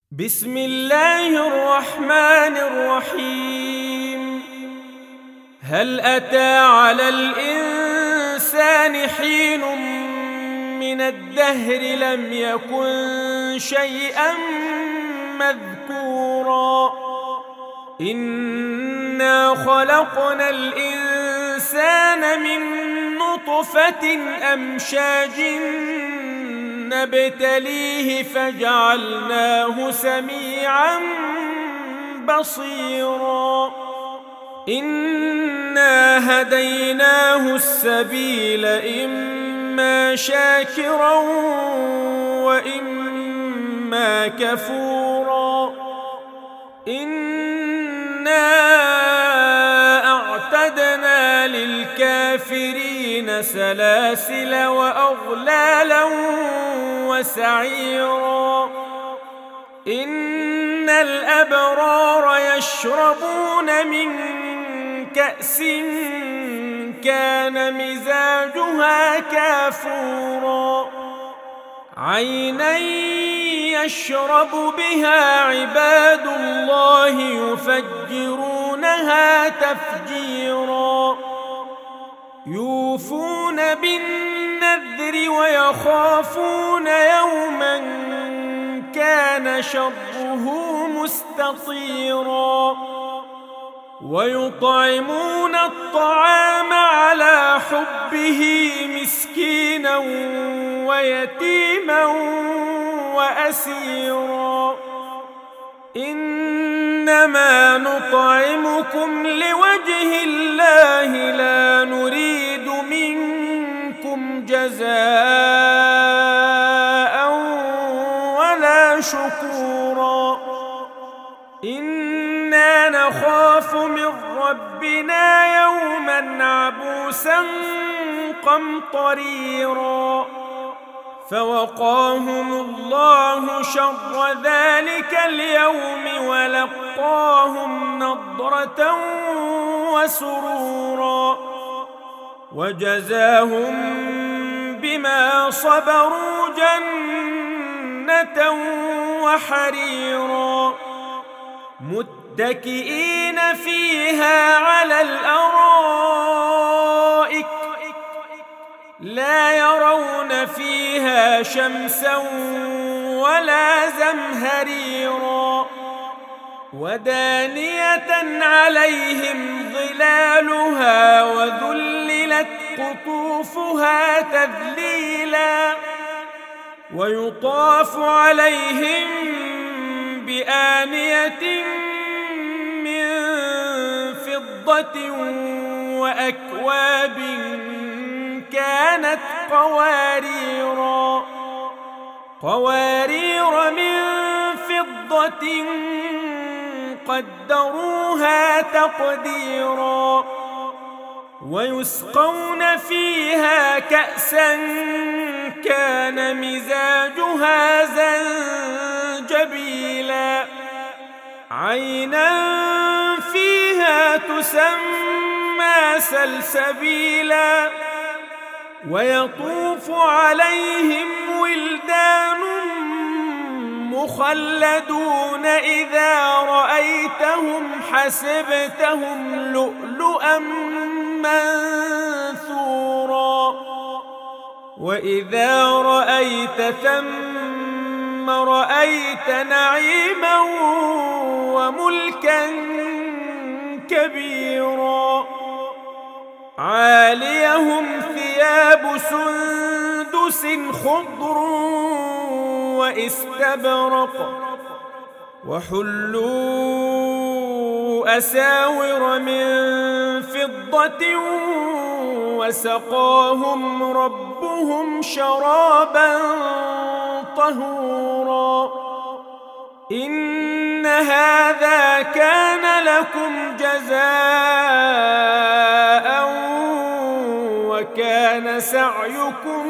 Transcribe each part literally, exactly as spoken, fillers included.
بسم الله الرحمن الرحيم. هل أتى على الإنسان حين من الدهر لم يكن شيئا مذكورا إنا خلقنا الإنسان من نطفة أمشاج نبتليه فجعلناه سميعا بصيرا إنا هديناه السبيل إما شاكرا وإما كفورا إنا أعتدنا للكافرين سلاسل وأغلالا وسعيرا إن الأبرار يشربون من كأس كان مزاجها كافورا عينا يشرب بها عباد الله يفجرونها تفجيرا يوفون بالنذر ويخافون يوما كان شره مستطيرا ويطعمون الطعام على حبه مسكينا ويتيما وأسيرا إنما نطعمكم لوجه الله لا نريد منكم جزاء ولا شكورا إنا نخاف من ربنا يوما عبوسا قمطريرا فوقاهم الله شر ذلك اليوم ولقاهم نضرة وسرورا وجزاهم بما صبروا جنة وحريرا متكئين فيها على الأرائك لا يرون فيها شمسا ولا زمهريرا ودانية عليهم ظلالها وذللت قطوفها تذليلا ويطاف عليهم بآنية من فضة وأكواب كانت قواريرا قوارير من فضة قدروها تقديرا ويسقون فيها كأسا كان مزاجها زنجبيلا عينا فيها تسمى سلسبيلا ويطوف عليهم ولدان مخلدون إذا رأيتهم حسبتهم لؤلؤا منثورا وإذا رأيت ثم رأيت نعيما وملكا كبيرا عاليهم ثياب سندس خضر واستبرق وحلوا أساور من فضة وسقاهم ربهم شرابا طهورا إن هذا كان لكم جزاء وكان سعيكم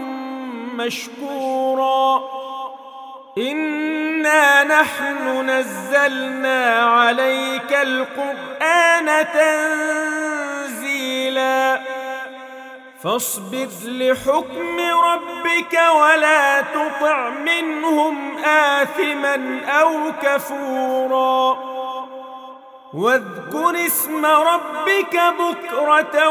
مشكورا إنا نحن نزلنا عليك القرآن تنزيلا فاصبر لحكم ربك ولا تطع منهم آثما أو كفورا واذكر اسم ربك بكرة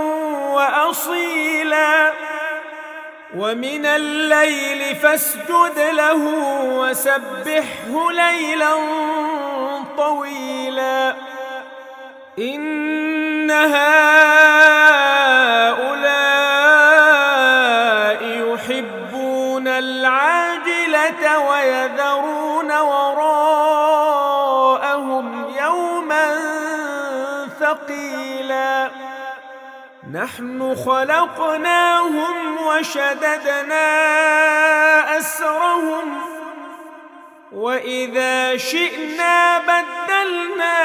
وأصيلا ومن الليل فاسجد له وسبحه ليلا طويلا إن هؤلاء يحبون العاجلة ويذرون وراءهم يوما ثقيلا نحن خلقناهم وشددنا أسرهم وإذا شئنا بدلنا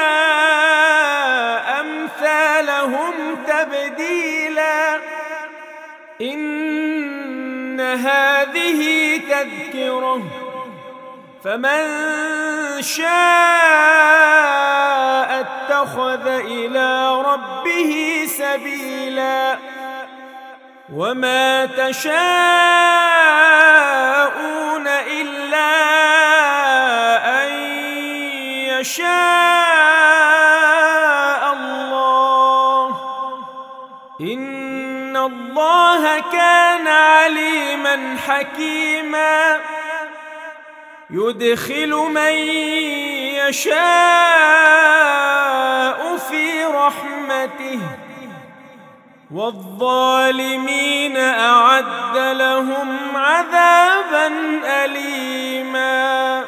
أمثالهم تبديلا إن هذه تذكرة فمن شاء اتخذ إلى ربه سبيلا وما تشاءون إلا أن يشاء الله إن الله كان عليما حكيما يدخل من يشاء في رحمته والظالمين أعد لهم عذابا أليما.